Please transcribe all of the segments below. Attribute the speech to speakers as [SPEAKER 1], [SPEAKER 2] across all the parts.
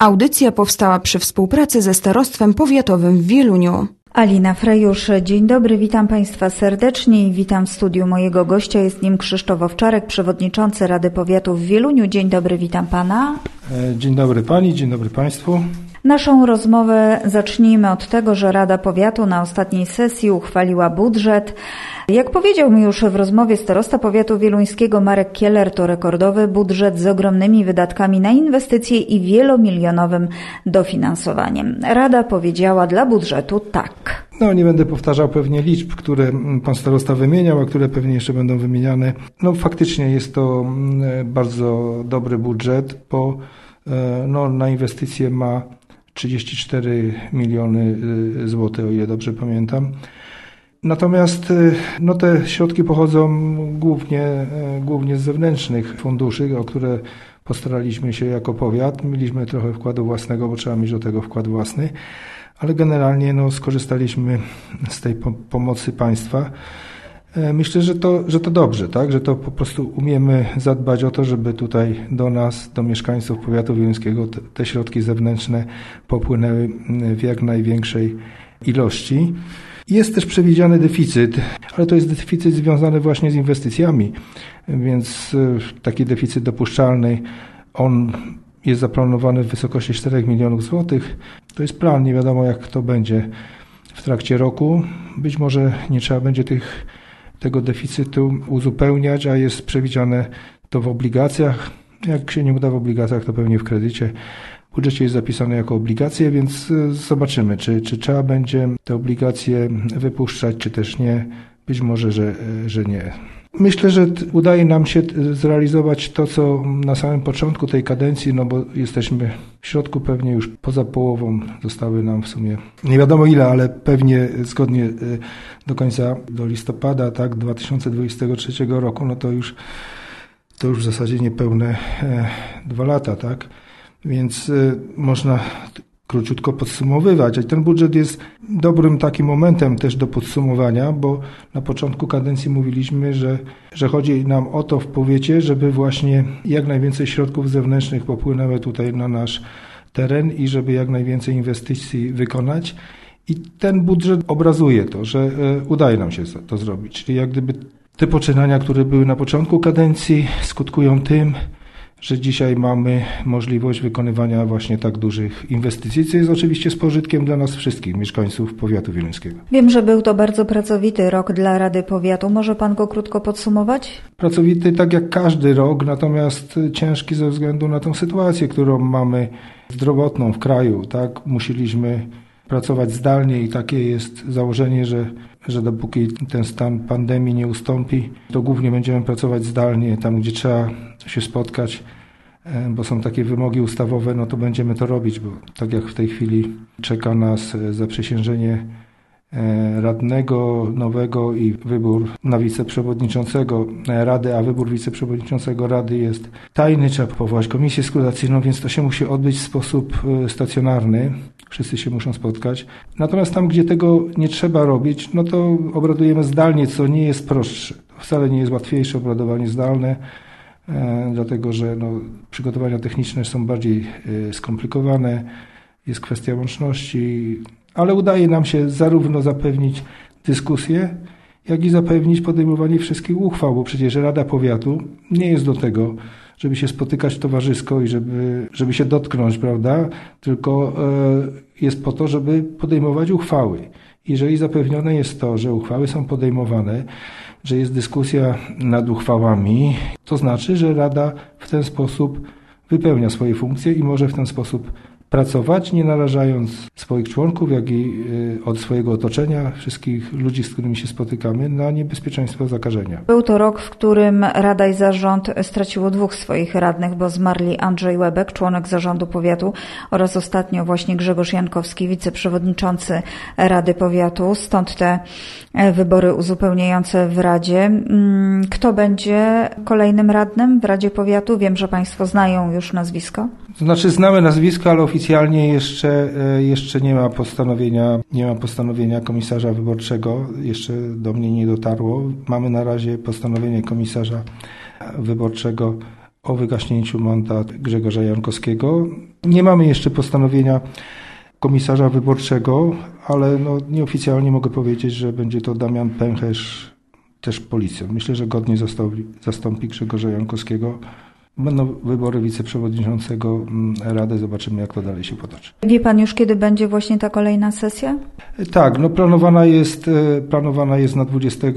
[SPEAKER 1] Audycja powstała przy współpracy ze Starostwem Powiatowym w Wieluniu.
[SPEAKER 2] Alina Frejusz, dzień dobry, witam Państwa serdecznie i witam w studiu mojego gościa. Jest nim Krzysztof Owczarek, przewodniczący Rady Powiatu w Wieluniu. Dzień dobry, witam Pana.
[SPEAKER 3] Dzień dobry Pani, dzień dobry Państwu.
[SPEAKER 2] Naszą rozmowę zacznijmy od tego, że Rada Powiatu na ostatniej sesji uchwaliła budżet. Jak powiedział mi już w rozmowie starosta powiatu wieluńskiego Marek Kieler, to rekordowy budżet z ogromnymi wydatkami na inwestycje i wielomilionowym dofinansowaniem. Rada powiedziała dla budżetu tak.
[SPEAKER 3] Nie będę powtarzał pewnie liczb, które pan starosta wymieniał, a które pewnie jeszcze będą wymieniane. Faktycznie jest to bardzo dobry budżet, bo na inwestycje ma 34 miliony złotych, o ile dobrze pamiętam. Natomiast te środki pochodzą głównie z zewnętrznych funduszy, o które postaraliśmy się jako powiat. Mieliśmy trochę wkładu własnego, bo trzeba mieć do tego wkład własny, ale generalnie skorzystaliśmy z tej pomocy państwa. Myślę, że to dobrze, tak? Że to po prostu umiemy zadbać o to, żeby tutaj do nas, do mieszkańców powiatu wieluńskiego te środki zewnętrzne popłynęły w jak największej ilości. Jest też przewidziany deficyt, ale to jest deficyt związany właśnie z inwestycjami, więc taki deficyt dopuszczalny, on jest zaplanowany w wysokości 4 milionów złotych. To jest plan, nie wiadomo jak to będzie w trakcie roku. Być może nie trzeba będzie tego deficytu uzupełniać, a jest przewidziane to w obligacjach. Jak się nie uda w obligacjach, to pewnie w kredycie. W budżecie jest zapisane jako obligacje, więc zobaczymy, czy trzeba będzie te obligacje wypuszczać, czy też nie. Być może, że nie. Myślę, że udaje nam się zrealizować to, co na samym początku tej kadencji, bo jesteśmy w środku, pewnie już poza połową zostały nam w sumie nie wiadomo ile, ale pewnie zgodnie do listopada, tak, 2023 roku, to już w zasadzie niepełne 2 lata, tak. Więc można króciutko podsumowywać. I ten budżet jest dobrym takim momentem też do podsumowania, bo na początku kadencji mówiliśmy, że chodzi nam o to w powiecie, żeby właśnie jak najwięcej środków zewnętrznych popłynęły tutaj na nasz teren i żeby jak najwięcej inwestycji wykonać. I ten budżet obrazuje to, że udaje nam się to zrobić. Czyli jak gdyby te poczynania, które były na początku kadencji, skutkują tym, że dzisiaj mamy możliwość wykonywania właśnie tak dużych inwestycji, co jest oczywiście z pożytkiem dla nas wszystkich, mieszkańców powiatu wieluńskiego.
[SPEAKER 2] Wiem, że był to bardzo pracowity rok dla Rady Powiatu. Może Pan go krótko podsumować?
[SPEAKER 3] Pracowity tak jak każdy rok, natomiast ciężki ze względu na tą sytuację, którą mamy zdrowotną w kraju. Tak? Musieliśmy pracować zdalnie i takie jest założenie, że dopóki ten stan pandemii nie ustąpi, to głównie będziemy pracować zdalnie, tam gdzie trzeba się spotkać, bo są takie wymogi ustawowe, to będziemy to robić, bo tak jak w tej chwili czeka nas zaprzysiężenie radnego nowego i wybór na wiceprzewodniczącego Rady, a wybór wiceprzewodniczącego Rady jest tajny, trzeba powołać komisję skrutacyjną, więc to się musi odbyć w sposób stacjonarny. Wszyscy się muszą spotkać. Natomiast tam, gdzie tego nie trzeba robić, to obradujemy zdalnie, co nie jest prostsze. Wcale nie jest łatwiejsze obradowanie zdalne, dlatego że przygotowania techniczne są bardziej skomplikowane, jest kwestia łączności, ale udaje nam się zarówno zapewnić dyskusję, jak i zapewnić podejmowanie wszystkich uchwał, bo przecież Rada Powiatu nie jest do tego, żeby się spotykać towarzysko i żeby się dotknąć, prawda? Tylko jest po to, żeby podejmować uchwały. Jeżeli zapewnione jest to, że uchwały są podejmowane, że jest dyskusja nad uchwałami, to znaczy, że Rada w ten sposób wypełnia swoje funkcje i może w ten sposób pracować, nie narażając swoich członków, jak i od swojego otoczenia, wszystkich ludzi, z którymi się spotykamy, na niebezpieczeństwo zakażenia.
[SPEAKER 2] Był to rok, w którym Rada i Zarząd straciło 2 swoich radnych, bo zmarli Andrzej Łebek, członek Zarządu Powiatu, oraz ostatnio właśnie Grzegorz Jankowski, wiceprzewodniczący Rady Powiatu. Stąd te wybory uzupełniające w Radzie. Kto będzie kolejnym radnym w Radzie Powiatu? Wiem, że Państwo znają już nazwisko.
[SPEAKER 3] To znaczy znamy nazwisko, ale oficjalnie jeszcze nie ma postanowienia komisarza wyborczego. Jeszcze do mnie nie dotarło. Mamy na razie postanowienie komisarza wyborczego o wygaśnięciu mandatu Grzegorza Jankowskiego. Nie mamy jeszcze postanowienia komisarza wyborczego, ale nieoficjalnie mogę powiedzieć, że będzie to Damian Pęcherz, też policjant. Myślę, że godnie zastąpi Grzegorza Jankowskiego. Będą wybory wiceprzewodniczącego Rady. Zobaczymy, jak to dalej się potoczy.
[SPEAKER 2] Wie pan już, kiedy będzie właśnie ta kolejna sesja?
[SPEAKER 3] Tak, planowana jest na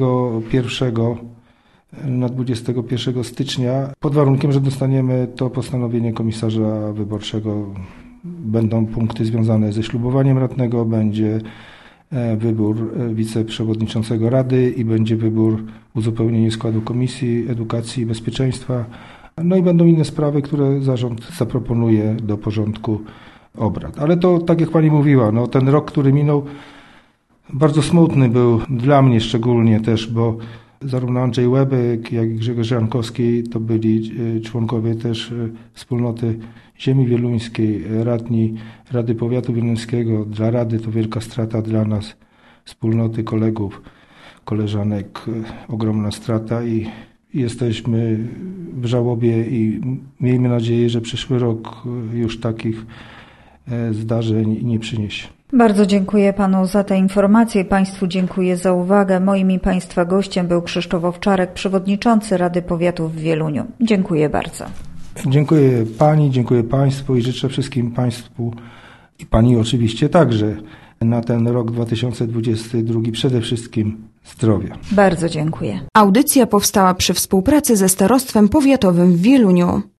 [SPEAKER 3] 21 stycznia, pod warunkiem, że dostaniemy to postanowienie komisarza wyborczego. Będą punkty związane ze ślubowaniem radnego, będzie wybór wiceprzewodniczącego Rady i będzie wybór uzupełnienie składu Komisji Edukacji i Bezpieczeństwa. No i będą inne sprawy, które zarząd zaproponuje do porządku obrad. Ale to, tak jak pani mówiła, ten rok, który minął, bardzo smutny był dla mnie szczególnie też, bo zarówno Andrzej Łebek, jak i Grzegorz Jankowski to byli członkowie też wspólnoty ziemi wieluńskiej, radni Rady Powiatu Wieluńskiego. Dla Rady to wielka strata, dla nas, wspólnoty kolegów, koleżanek, ogromna strata i jesteśmy w żałobie i miejmy nadzieję, że przyszły rok już takich zdarzeń nie przyniesie.
[SPEAKER 2] Bardzo dziękuję panu za te informacje. Państwu dziękuję za uwagę. Moim i państwa gościem był Krzysztof Owczarek, przewodniczący Rady Powiatu w Wieluniu. Dziękuję bardzo.
[SPEAKER 3] Dziękuję pani, dziękuję państwu i życzę wszystkim państwu i pani oczywiście także na ten rok 2022 przede wszystkim zdrowia.
[SPEAKER 2] Bardzo dziękuję.
[SPEAKER 1] Audycja powstała przy współpracy ze Starostwem Powiatowym w Wieluniu.